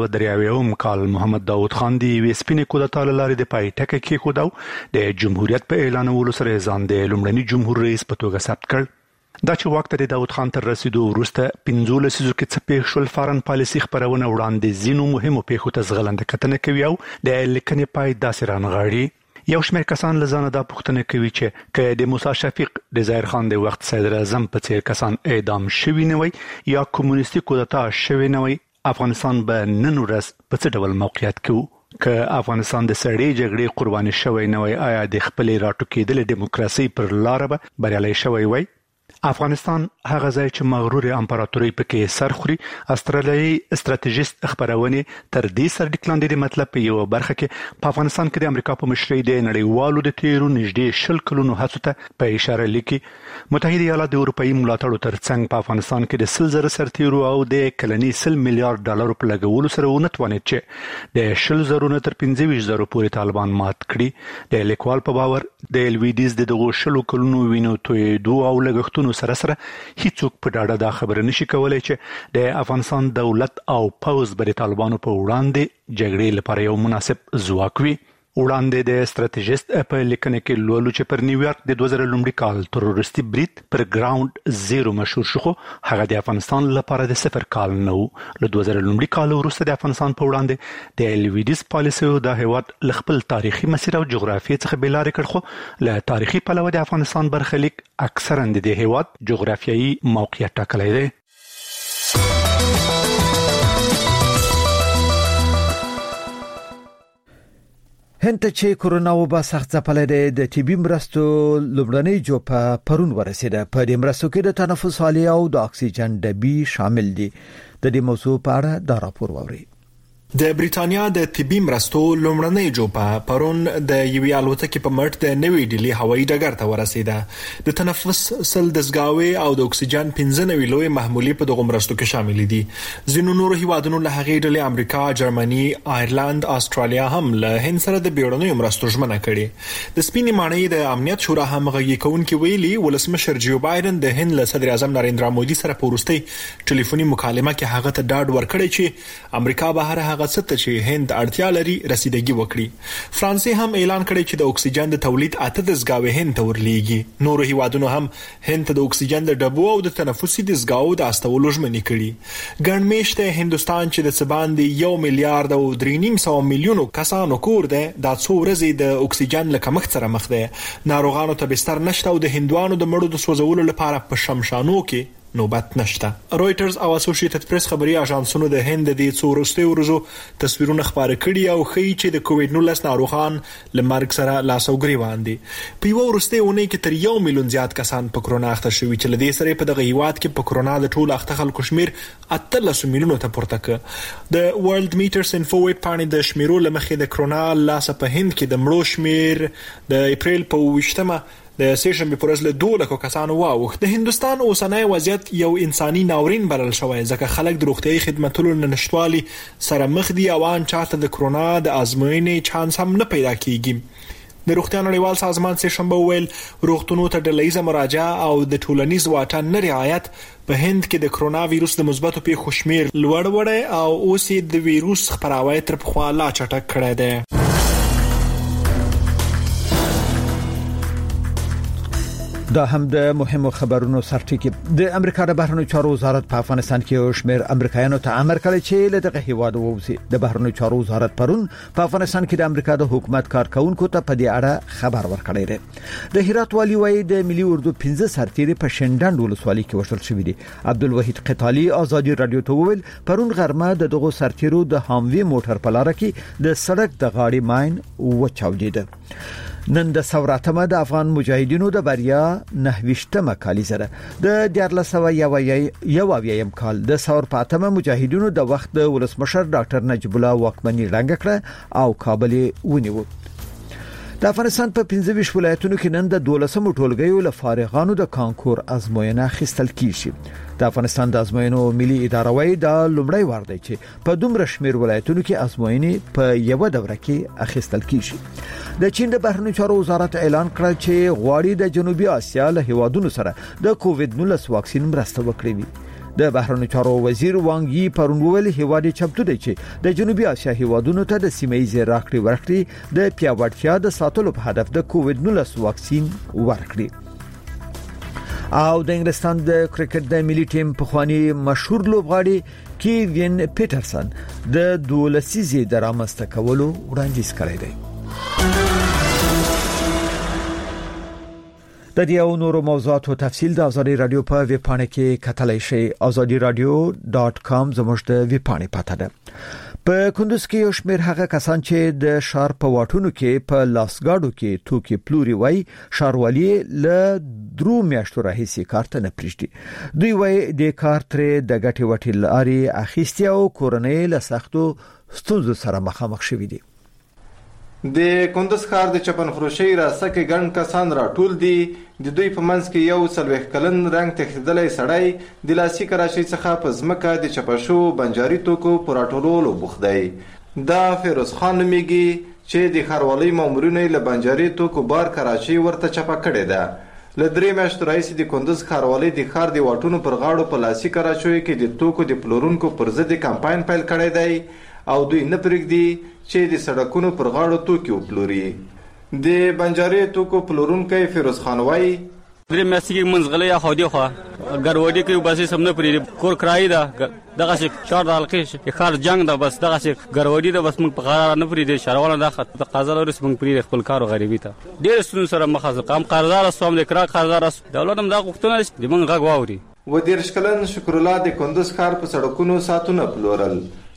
Speaker 7: 1993 کال محمد داود خان د یوې سپینې کودتا له لارې د پای ټکی کېښود او د جمهوریت په اعلانولو سره ځان د لومړني جمهور رئیس په توګه ثبت کړ. دا چې واک ته د داود خان تر رسیدو وروسته 15 لسیزو کې څه پېښ شول. فارن پالیسي خبرونه وړاندې ځینو مهمو پېښو ته زغلنده کتنه کوي او د لیکنې پای داسې رانغاړي. یو شمېر کسان له ځانه دا پوښتنه کوي چې که د موسی شفیق د ظاهر خان د وخت صدر اعظم په څیر کسان اعدام شوي نه وي یا کومونیستي کودتا شوي نه وي افغانستان به نن ورځ په څه ډول موقعیت کې و. که افغانستان د سړې جګړې قرباني شوی نه وي آیا د خپلې راټوکېدلې دیموکراسي پر لاره به بریالی شوی وي؟ افغانستان هغه ځای چې مغرور امپراتوري پکې سر خوري. استرالیایي استراتیژیست خبرونه تر دې سر ډیکلاندې د مطلب په یو برخه کې په افغانستان کې د امریکا په مشرۍ د نړیوالو د تیرو نږدې 10 کلونو هڅو ته په اشاره لیکي. متحده ایالات د اروپאי ملاتړو ترڅنګ په افغانستان کې د 100,000 سرتیرو او د کلني 100 میلیارډ ډالر په لګولو سره ونتوانید چې د 100,000 تر 25,000 پورې طالبان مات کړي. د لیکوال په باور د لویدیز د دغو 100 کلونو وینو تویدو او لګښتونو سره هیڅوک په ډاډه دا خبره نشي کولای چې د افغانستان دولت او پوز به د طالبانو په وړاندې جګړې لپاره یو مناسب ځواک وي. وړاندې د استراتیژیست په لیکنه کې لولو چې پر نیویارک د 2000 کال تروریستي برید پر ګراوند زیرو مشهور شو خو هغه د افغانستان لپاره د 0 کال نه و. له 2000 کال وروسته د افغانستان په وړاندې د لویدیز پالیسي د هیواد ل خپل تاریخي مسیر او جغرافیې څخه بلارې کړ خو له تاریخي پلوه د افغانستان برخلیک اکثرا د هیواد جغرافیایي موقعیت ټاکلی دی.
Speaker 1: هند چې کورونا وبا سخت ځپلې ده د طبي مرستو لومړنۍ جوپه پرون ورسېده. په دې مرستو کې د تنفس آلې او د اکسیجن ډبي شامل دي. د دې موضوع په اړه دا راپور ووري.
Speaker 17: د بریټانیا د طبي مرستو لومړنۍ جوپه پرون د یوې الوتکې په مټ د نوې ډیلی هوایي ډګر ته ورسېده. د تنفس سل دستګاوې او د اکسیجن 15 لوی محمولي په دغه مرستو کې شامل دي. ځینو نورو هیوادونو له هغې ډلې امریکا، جرمني، آیرلند، استرالیا هم له هند سره د بیړنیو مرستو ژمنه کړې. د سپینې ماڼۍ د امنیت شورا هم غږی کوونکي ویلي ولسمشر جو بایدن د هند له صدر اعظم نریندرا مودي سره په وروستي ټلیفوني مکالمه کې هغه ته ډاډ ورکړی چې امریکا به هغه څه چې هند اړتیا لري رسیدګي وکړي. فرانسې هم اعلان کړی چې د اکسیجن د تولید 8 دستګاوې هند ته ورلیږي. نورو هیوادونو هم هند ته د اکسیجن د ډبو او د تنفسي دستګاوو د استولو ژمنې کړي. ګڼ میشته هندستان چې د سباندې 1 میلیارډ او 3.5 میلیونو کسانو کور ده د څو ورځې د اکسیجن له کمښت سره مخ ده. ناروغانو ته بستر نشته او د هندوانو د مړو د سوځولو لپاره په شمشانو کې نوبت نشته. رويټرز او اسوسییټډ پریس خبري اژانسونو د هند د دې څو وروستیو ورځو تصویرونه خبري کړي او ښیي چې د کووډ 19 ناروغان له مرګ سره لاس او ګریوان دي. په یو وروستي ونې کې تر 1 میلیون زیات کسان په کرونا اخته شوي چې لدې سره په دغه هیواد کې په کرونا د ټول اخته خلکو شمیر 13 میلیونو ته پورته ک. د ورلد میټرز انفو ویب پاڼې د شمیرو لمخې د کرونا لاس په هند کې د مړو شمیر د اپریل په 28مه د سیشن په ورځ له 2 لکو کسانو واوښت. د هندستان اوسنۍ وضعیت یو انساني ناورین بلل شوی ځکه خلک د روغتيایي خدماتو نه نشټوالي سره مخ دي او ان چاته د کرونا د ازموینې چانس هم نه پیدا کیږي. د روغتیا نړیوال سازمان سه شنبه ویل روغتونو ته ډلهیزه مراجعه او د ټولنیز واټن نه رعایت په هند کې د کرونا وایروس د مثبتو پیښو شمیر لوړ وړي او اوس د وایروس خپراوی تر پخوا لا چټک کړی دی.
Speaker 1: دا هم د مهمو خبرونو سرټکی. د امریکا د بهرنیو چارو وزارت په افغانستان کې یو شمېر امریکایانو ته امر کړی چې له دغه هیواد ووځي. د بهرنیو چارو وزارت پرون په افغانستان کې د امریکا د حکومت کارکونکو ته په دې اړه خبر ورکړی دی. د هرات والی وایي د ملي اردو 15 سرتیري په شینډنډ ولسوالۍ کې وشتل شوی دي. عبدالوحید قتالی ازادي رادیو ته وویل پرون غرمه د دغه سرتیرو د هاموی موټر په لار کې د سړک د غاړې ماین وچاودید. نن د ثوراتمه د افغان مجاهدینو د بریا 9مه کالیزه ده. د 1901 کال د ثور پاتمه مجاهدینو د وخت د ولسمشر ډاکټر نجیب الله واکمنی رنګ کړ او کابل ونیو. د افغانستان په 15 ولایتونو کې نن د 12 ټولګیو له فارغانو د کانکور ازموینه اخیستل کیږي. د افغانستان د ازموینو ملي اداره وايي دا لومړی وار دی چې په دومره شمیر ولایتونو کې ازموینې په یو دوره کې اخیستل کیږي. د چین د بهرنیو چارو وزارت اعلان کړ چې غواړي د جنوبي اسیا له هیوادونو سره د کووډ 19 واکسین مرسته وکړي. د بهرنیو چارو وزیر وانګ یي پرون ویل هیواد چمتو دی چې د جنوبي اسیا هیوادونو ته د سیمه‌ایزې راکړې ورکړې د پیاوړتیا د ساتلو په هدف د کووډ 19 واکسین ورکړي. او د انګلستان د کرکټ د ملي ټیم په خواني مشهور لوبغاړي کیوین پیټرسن د 12 لسیزې د رامنځته کولو وړاندیز کړی دی. د دې او نورو موضوعاتو تفصیل د ازادي رادیو په ویب پاڼه کې کتلای شئ. azadiradio.com زموږ د ویب پاڼې پته ده. په کندوز کې یو شمېر هغه کسان چې د شهر په واټونو کې په لاسګاډو کې توکي پلوري وای شاروالي له 3 میاشتو راهیسې کار ته نه پریږدي. دوی وای د کار ترې د ګټي وټي لاري اخیستي او کورنۍ له سختو ستونزو سره مخامخ شوي دي.
Speaker 5: د کندوز ښار د چپن فروشي راسکه ګڼ کسان راټول دي. د دوی په منځ کې یو 40 کلن رنگ تخدلې سړی د لاسي کراشي څخه په ځمکه د چپشو بنجاري توکو پر راټولولو بوخت دی. دا فیروز خان نومیږي چې د ښاروالۍ مامورینو له بنجاري توکو بار کراچي ورته چپه کړې ده. له 3 میاشتو راهیسې د کندوز ښاروالۍ د ښار د واټونو پر غاړو په لاسي کراشیو کې د توکو د پلورونکو پر ضد کمپاین پیل کړی دی او دوی نه پرېږدي چې د سړکونو پر غاړو توکي وپلوري. د بنجاري توکو پلورونکی فیروز خان وایي
Speaker 6: درې میاشتې کې منځغلې یا خودي خو ګروډي کې بس سم نه پرې کور کرای ده دغه چې چار دالکې خار جنگ ده بس دغه چې ګروډي ده بس موږ په قرار نه پرې شهروال نه خط تقاضا لري موږ پرې خپل کار او غریبي ته ډېر ستون سره مخه قام قرضدار سوم د کرا قرضدار دولت هم دا غوښتنه دي موږ غږ واوري.
Speaker 5: و 13 کلن شکر الله د کندوز ښار په سړکونو ساتونه پلورل.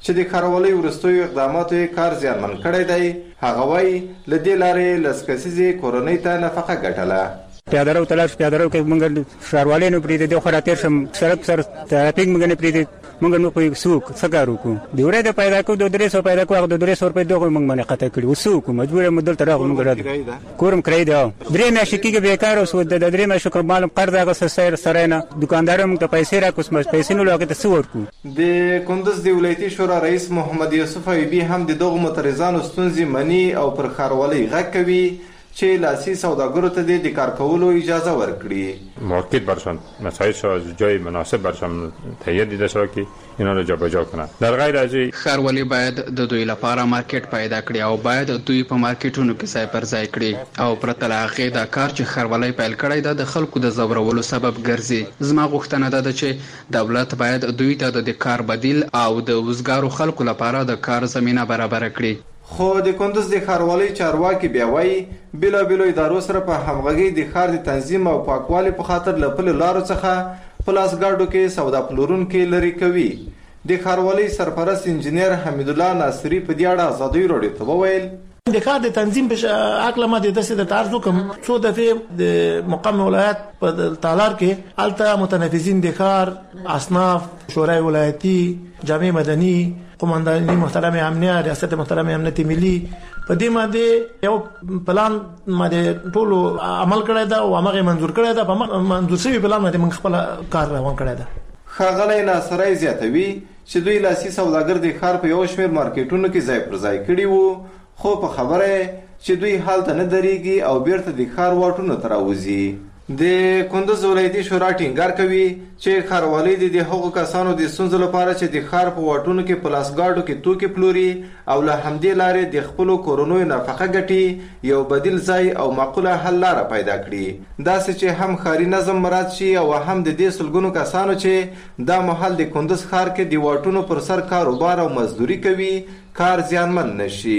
Speaker 5: چې د ښاروالۍ وروستیو اقداماتو یې کار زیانمن کړی دی. هغه وایي له دې لارې لس کسیزې کورنۍ ته نفقه ګټله.
Speaker 8: پیاده رو تلل پیاده رو کې موږ ښاروالۍ نه پریږدي د خراتیر شم سړک سر ترافیک موږ نه پریږدي موږ نو په سوق سګارو کو دی ورې د پیدا کو د 300 پیدا کو د 300 روپے دغه موږ باندې قطع کړی وسوق مجبور مدل تر هغه موږ راځو کورم کړی دا درې میاشتې کې بیکار اوس د درې میاشتې کوم معلوم قرض هغه سره سره نه دکاندار موږ ته پیسې را کوم پیسې نو لګته سور کو.
Speaker 5: د کندوز د ولایتي شورا رئیس محمد یوسف ایوبی هم د دغه معترضانو ستونزې مني او پر ښاروالۍ غږ کوي چې لاسي سوداګرو ته د کار کولو اجازه ورکړي.
Speaker 9: مارکت برشان مسائل از جای مناسب برشان تهیه دیده شود که اینا رو جابجا کنن. در غیر از این
Speaker 10: ښاروالۍ باید د دوی لپاره مارکت پیدا کړي او باید دوی په مارکټونو کې ځای پر ځای کړي او پرته له هغې دا کار چې ښاروالۍ پیل کړی ده د خلکو د ځورولو سبب ګرځي. زما غوښتنه ده چې دولت باید دوی ته د کار بدیل او د وزګارو خلکو لپاره د کار زمینه برابر کړي.
Speaker 5: خو د کندوز د ښاروالۍ چارواکي بیا وایي بېلابېلو ادارو سره په همغږۍ د ښار د تنظیم او پاکوالي په خاطر له پلو لارو څخه په لاسګاډو کې سودا پلورونکي لرې کوي. د ښاروالۍ سرپرست انجینیر حمیدالله ناصري په دې اړه ازادۍ راډیو ته وویل
Speaker 13: د کار د تنظیم په عقل ما د داسې د تعرض وکم څو دفعې د مقام ولایت په تالار کې الته متنفذین د کار اصناف شورای ولایتي جامع مدني قومانداني محترم امنیه ریاست محترم امنیت ملي په دې باندې یو پلان باندې ټول عمل کړی دا او هغه منظور کړی دا په منظور شوی پلان باندې موږ خپل کار روان کړی دا.
Speaker 5: ښاغلی ناصری زیاتوي چې دوی لاسي سوداګر د ښار په یو شمېر مارکیټونو کې ځای پر ځای کړي وو خو په خبره چې دوی هلته نه درېږي او بیرته د ښار واټونو ته راوځي. د کندوز ولایتي شورا ټینګار کوي چې ښاروالۍ د هغو کسانو د ستونزو لپاره چې د ښار په واټونو کې په لاسګاډو کې توکي پلوري او له همدې لارې د خپلو کورنیو نفقه ګټي یو بدیل ځای او معقوله حل لاره پیدا کړي داسې چې هم ښاري نظم مراعات شي او هم د دې سلګونو کسانو چې دا مهال د کندوز ښار کې د واټونو پر سر کاروبار او مزدوري کوي کار زیانمن نشي.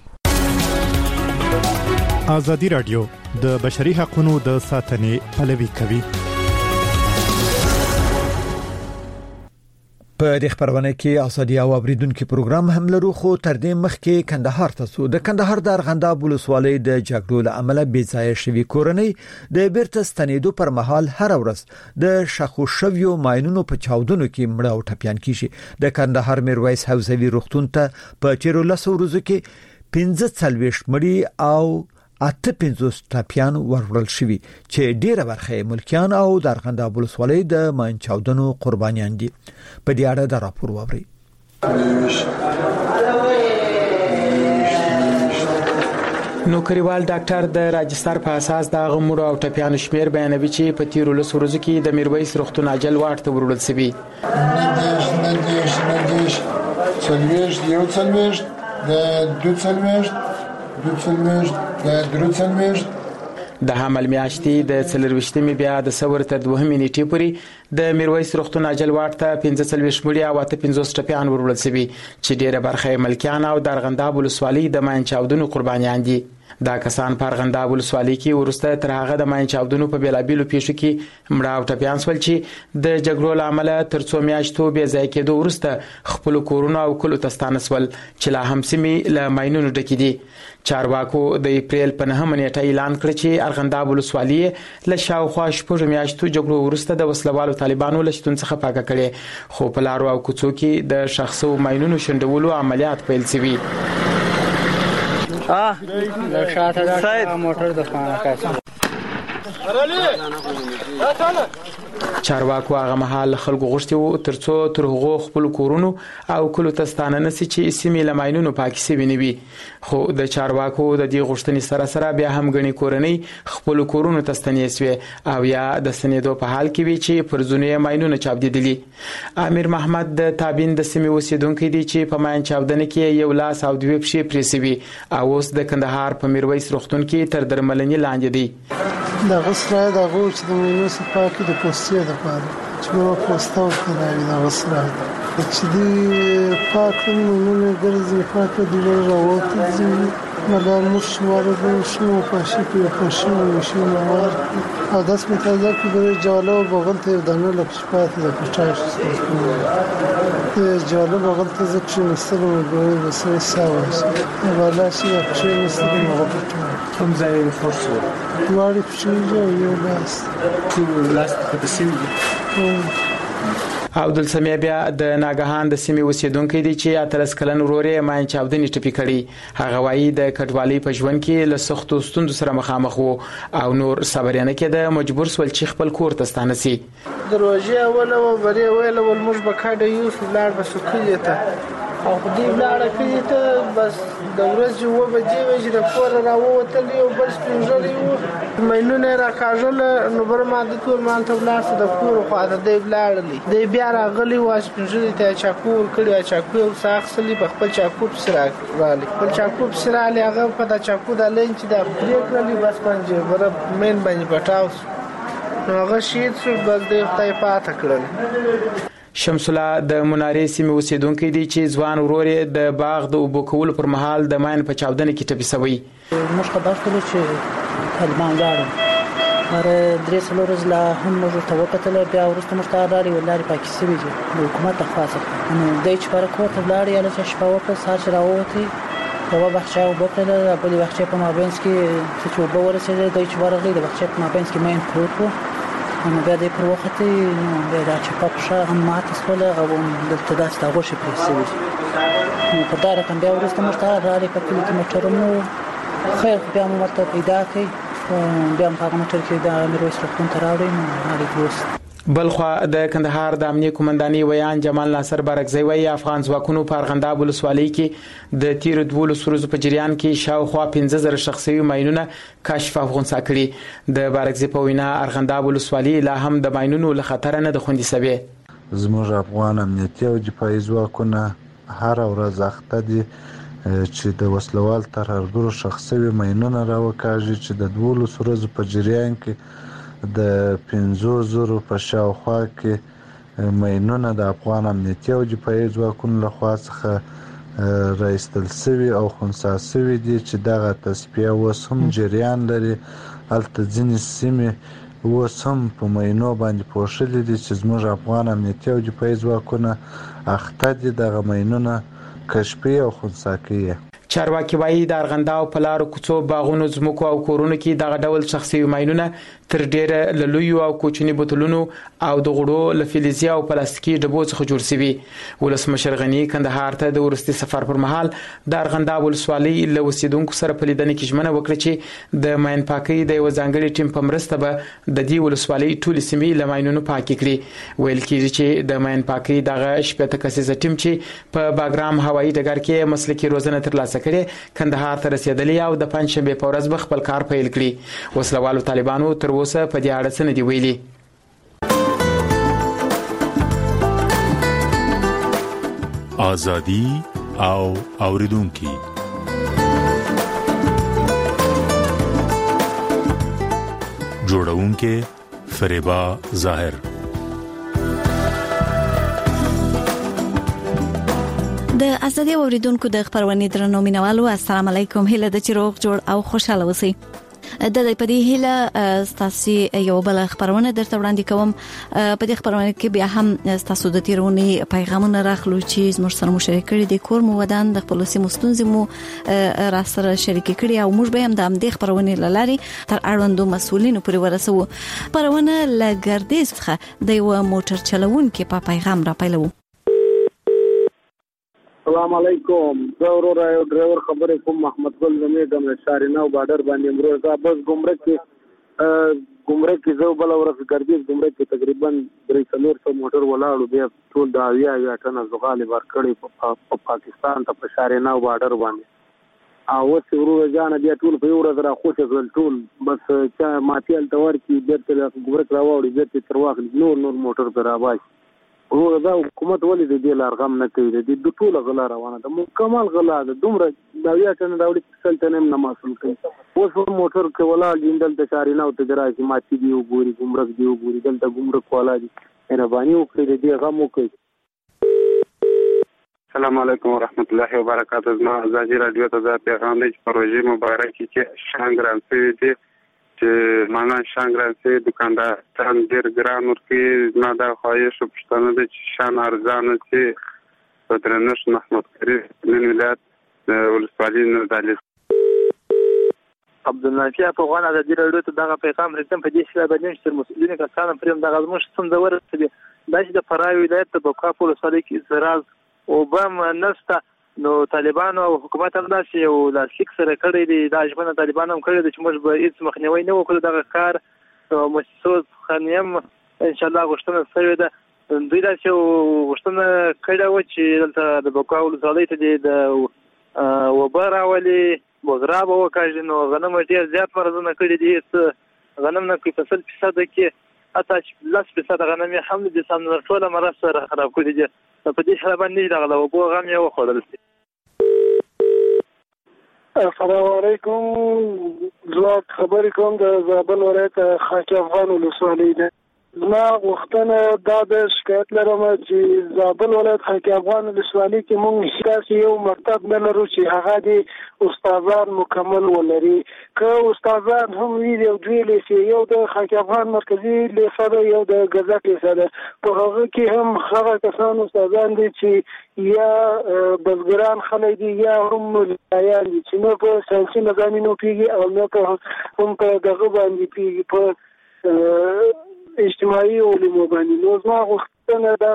Speaker 25: ازادي راډیو د بشري حقوقو د ساتنې پلوي کوي.
Speaker 1: په دې خبرونه کې ازادي او اوریدونکو پروګرام هم لرو خو تر دې مخکې کندهار ته د کندهار د ارغنداب ولسوالۍ د جګړو له امله بې ځای شوی کورنۍ د بیرته ستنېدو پر مهال هر ورځ د شخو شویو ماینونو په چاودنو کې مړه او ټپيان کیږي. د کندهار میرویس حوزوي روغتون ته په 14 ورځو کې 15 مړي او 58 ټپيان ورول شوي چې ډیره برخه ملکیان او د ارغنداب ولسوالۍ د ماین چاودنو قربانیان دي. په دې اړه د راپور ووري.
Speaker 2: نوکریوال ډاکټر د راجستر په اساس د غمړو او ټپيانو شمیر بیانوي چې په 13 ورځو کې د میرویس روغتون عاجل واټ ته ورول شوی. د حمل میاشتې د 24 بیا د سور تر 2 نیټې پورې د میرویس روغتون عاجل واټ ته 15 مړي او 58 ټپيان ورول شوي چې ډیره برخه ملکیان او د ارغنداب ولسوالۍ د ماین چاودنو قربانیان دي. دا کسان په ارغنداب ولسوالۍ کې ورسته تر هغه د ماین چاودنو په بیلابیلو پیښو کې مړه او ټپيان سول چې د جګړو لامل تر څو میاشتو بې ځای کېدو ورسته خپل کورونه او کلو تستانه سول چې لا هم سیمې له ماینونو ډکې دي. چارواکو د اپریل په 9 نیټه اعلان کړ چې ارغنداب ولسوالۍ له شاوخوا 6 میاشتو جګړو ورسته د وسلوالو طالبانو له شتون څخه پاکه کړي خو په لارو او کوڅو کې د شخصو ماینونو شندولو عملیات پیل شوي.
Speaker 8: له شاته موټر د خانه
Speaker 2: چارواکو هغه مهال خلکو غوښتي وو ترڅو تر هغو خپل کورونو او کلو تستانه نسی چې سیمې لماینونو پاکي سوي نه وي خو د چارواکو د دې غوښتنې سره سره بیا هم غني کورنۍ خپل کورونو تستنې سوي او یا د سنیدو په حال کې وي چې پر زونه ماینونو چاودېدلي. امیر محمد د تابین د سیمې اوسیدونکو دي چې په ماین چاودنه کې یو لاس او دوی پښې پریسوي او اوس د کندهار په میرویس روغتون کې تر درملنې لاندې دي.
Speaker 26: د غسرای د غوچ د مینو صفاکي د پوستې د پاره چې نو پوسټاو کوي د غسرای چې دی پاک مینو ګرځي پاک دی راوته مدار مش وارد شو پاشی که پاشی میشه موارد عادت میتازه که برای جاله و بغل تا دانه لکشپات ده پشتاش جاله بغل تا زکشی مستلم گوی بسیار سواس والا شی اکشی مستلم مغبط
Speaker 11: کم زای فرصو
Speaker 26: واری پشیجه یو لاست
Speaker 11: تو لاست پتسیوی
Speaker 2: عبدالسمیع بیا د ناګهان د سیمې اوسیدونکو دی چې 13 کلن ورور یې ماین چاودنې ټپي کړي. هغه وایي د کډوالۍ په ژوند کې له سختو ستونزو سره مخامخ وو او نور صبر یې نه کېده، مجبور سول چې خپل کور ته ستانه سي.
Speaker 12: دروازې اوله و بری ویله ول موږ به کاډه یو لاړ به سکلې ته او دې لاړ کړی ته بس د ورځې و بجې وې چې د کور راووتل یو بل سپینځلې وو مینونه راکاږل نو بر ما د کور مان ته لاس د کور خو د دې لاړلې دې بیا راغلی واس سپینځلې ته چاکور کړی چاکو ساخسلی په خپل چاکو سره راغلی خپل چاکو سره علی هغه په د چاکو د لین چې د پرې کړلی بس پنځه بر مین باندې پټاوس نو هغه شید شو بس دې ته پاته کړل.
Speaker 2: شمس الله د منارې سیمې اوسیدونکو دی چې ځوان ورور د باغ د اوبو کولو پر مهال د ماین په چاودنه کې ټپي شوی.
Speaker 14: موږ خبر کړو چې هلمان لاړو هر درې څلور ځله هم موږ ته وکتل بیا ورسته موږ ته راړي ولاري پاکي سوي دي د حکومت خاصه نو دای چې پر کوټه لاړي یا چې شپه وکړه ساعت راووتي په بخښه او بکره په بخښه په مابینس کې چې وب ورسېده دای چې ورغلی د بخښه په مابینس کې مین پروت وو نو بیا دې پر وخت نو بیا دا چې پښه هم ماته سول او دلته داس تا غوښه پرسیږي نو په دا رقم بیا ورسته موږ ته راړي په کلی کې موټرونو خیر بیا موږ ته پیدا کړي بیا هغه موټر کې د میرویس رخون ته راوړي نو هغه دوست.
Speaker 2: بلخوا د کندهار د امنیه قومندانۍ ویان جمال ناصر بارکزی وایي افغان ځواکونو په ارغنداب ولسوالۍ کې د تیر 12 ورځو په جریان کې شاوخوا 15000 شخصي ماینونه کشف او خنثی کړي. د بارکزی په وینا ارغنداب ولسوالۍ لا هم د ماینونو له خطر نه د خوندي سوي.
Speaker 15: زموږ افغان امنیتي او دفاعي ځواکونه هر ورځ اخته دي چې د وسلوال ترهګرو شخصي ماینونه راوکاږي چې د 12 ورځو په جریان کې د 15000 په شاوخوا کې ماینونه د افغان امنیتي او دفاعي ځواکونو لخوا څخه راایستل شوي او خنثی شوي دي چې دغه تصفیه اوس هم جریان لري. هلته ځینې سیمې اوس هم په ماینو باندې پوښلي دي چې زموږ افغان امنیتي او دفاعي ځواکونه اخته دي دغه ماینونه کشفي او خنثی کوي.
Speaker 2: چارواکي وایي د ارغنداو په لارو کوڅو باغونو ځمکو او کورونو کې دغه ډول شخصي ماینونه تر ډیره له لویو او کوچني بوتلونو او د غوړو له فلزي او پلاستیکي ډبو څخه جوړ شوي. ولسمشر غني کندهار ته د ورستي سفر پر مهال د ارغنداب ولسوالۍ له اوسیدونکو سره په لیدنه کې ژمنه وکړه چې د ماین پاکۍ د یو ځانګړي ټیم په مرسته به د دې ولسوالۍ ټولې سیمې له ماینونو پاکې کړي. ویل کېږي چې د ماین پاکۍ دغه شپږ کسیزه ټیم چې په باګرام هوایي ډګر کې مسلکي روزنه ترلاسه کړي کندهار ته رسیدلی او د پنځشنبه په ورځ به خپل کار پیل کړي. وسلوالو طالبانو تر اوسه په دې اړه څه نه دی ویلي.
Speaker 25: ازادي او اوریدونکو جوړونکو فریبا ظاهر
Speaker 16: د ازادي اوریدونکو د خبرونې درنو مینوالو السلام علیکم. هله د چروغ جوړ او خوشاله اوسئ. د دې په دې هله تاسو یو بل خبرونه درته وړاندې کوم. په دې خبرونه کې بیا هم تاسو د تیرونی پیغامونه راخلو چې زموږ سره مشارکت کړي د کور مو ودان د خپل سیمستونز مو را سره شریک کړي او موږ به هم د دې خبرونه لاري تر اړوندو مسولینو پورې ورسو. خبرونه لګردې څخه د یو موټر چلوونکو په پیغام را پیلو.
Speaker 18: السلام علیکم. زه ورور یو ډرایور خبرې کوم محمد ګل زمي د شاریناو بارډر باندې امروزه بس ګمرک کې زه بل ورځ ګرځي ګمرک کې تقریبا 300 موټر ولاړو بیا ټول د اویا ټنه زغال بار کړي په پاکستان ته په شاریناو بارډر باندې او اوس ورور ځان بیا ټول په ورځ را خوشی ټول بس چا ماتیل تور کې بیرته ګمرک راوړي بیرته تر واخل نور موټر درابای ورو دا حکومت ولې د دې لارغم نه کوي د ټول غلا روانه ده مکمل غلا ده دومره دا یا ټنه راوړي سلطنه نه مسول کوي اوس موټر کې ولا جندل د شاریناو ته درایي ماتي دی وګوري ګمرک دی وګوري دلته ګمرک والا دي مهرباني وکړئ د دې غم وکړئ. السلام علیکم ورحمت الله وبرکاته. زما ازادي رادیو ته دا پیغام دی چې پروژې مبارکي کې شانګران سوي دي چې معنا شانګران سوي دکاندار تان ډیر ګران ورکي. زما دا خواهش او پوښتنه ده چې شان ارزانه چې په درنښت محمود کریم نن ولایت ولسوالۍ نردالي
Speaker 3: عبدالنافع افغان ازادي رادیو ته دغه پیغام رسم په دې شله باندې چې مسؤلین کسان پریم دغه زموږ څنګه ورسېږي دا چې د فرای ولایت په بوکا په ولسوالۍ کې زراز او بم نسته نو طالبانو او حکومت هم داسې یو لاسلیک سره کړی دی. دا ژمنه طالبان هم کړی دی چې موږ به هیڅ مخنیوي نه وکړو دغه کار. مؤسسو خنیم ان شاء الله غوښتنه شوې ده. دوی داسې غوښتنه کړې وه چې دلته د بوکا ولسوالۍ ته د وبا راولي بغرا به وکړي نو غنم ډېر زیات مرزونه کړي دي. غنم نه کوي په 100% کې حتی 10% غنم یې هم د سم ټوله مرز سره خراب کړي دي. په دې حساب باندې دغه د وبو غم یې وخوړل شي.
Speaker 26: السلام علیکم. زه خبرې کوم د زابل ولایت خاک افغان ولسوالۍ ده. زما غوښتنه دا د شکایت لرم چې زابل ولایت خاک افغان ولسوالۍ کې موږ هیڅ یو مکتب نه لرو چې هغه د استادان مکمل ولري. که استادان هم وي یو دوی لیسې یو د خاک افغان مرکزي لیسه ده یو د ګزک لیسه ده. په هغه کې هم هغه کسان استادان دي چې یا بزګران خلک دي یا هم ملایان دي چې نه په ساینسي مضامینو پیږي او نه هم په دغه باندې پیږي په اجتماعي علومو باندې. نو زما غوښتنه ده